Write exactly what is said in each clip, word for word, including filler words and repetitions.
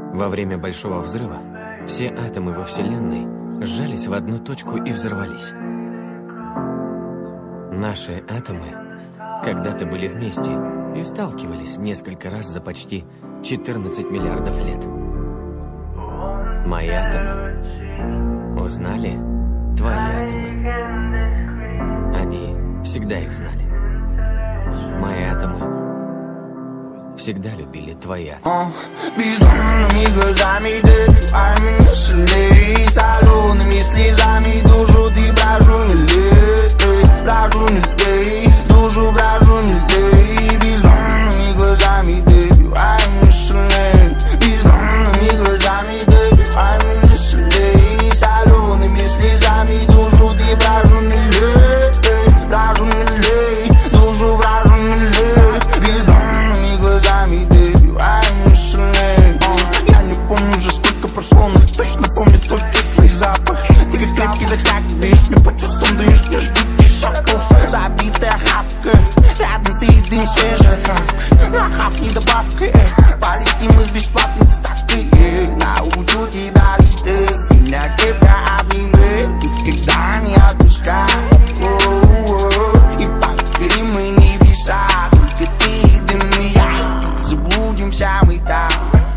Во время Большого взрыва все атомы во Вселенной сжались в одну точку и взорвались. Наши атомы когда-то были вместе и сталкивались несколько раз за почти четырнадцать миллиардов лет. Мои атомы узнали твои атомы. Они всегда их знали. Мои атомы всегда любили твои атомы. Бездонными глазами добиваем мыслей, солеными слезами душу ты бражу не лей, бражу не лей, душу бражу не лей. Бездонными глазами добиваем мыслей, бездонными глазами добиваем мыслей, солеными слезами душу ты бражу не лей, бражу не лей, душу бражу не лей. Бездонными глазами добиваем мыслей. Я не помню уже сколько прошло, но точно помню твой кислый запах. Ты как клетки затягиваешь мне по чувствам, даешь мне ждите шапку. Забитая хапка, рядом ты и дым свежая травка. На хапни добавкой, полетим мы с бесплатной доставкой. Научу тебя лететь, меня тебя обнимет, никогда не отпускай. И покорим мы небеса, только ты и дым и я, заблудимся мы там.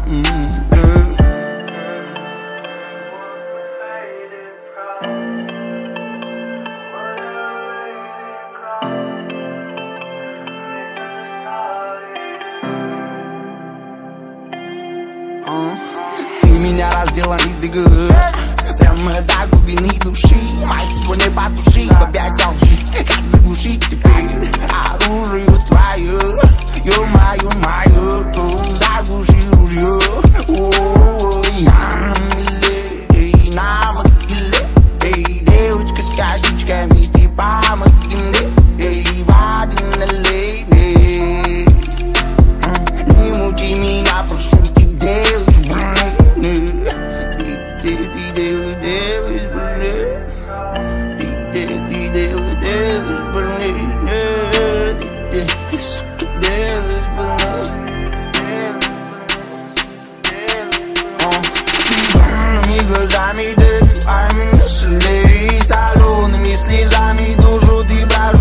Ты меня раздела и дыгы, прямо до глубины души. Мальчик, не потуши, опять лжи, как заглушить теперь оружие твое, ё-моё, мое, заглуши ружье. Ой, я на миле, на могиле, эй, девочка с косичками, ты помоги мне, эй, воды налей, эй. Не мучи меня, прошу, ты делаешь больно, ты, ты, ты делаешь, делаешь больно, ты, ты, ты делаешь, делаешь больно, ты, ты, ты, сука, делаешь больно. Бездонными глазами добиваем мыслей, солеными слезами душу ты брал.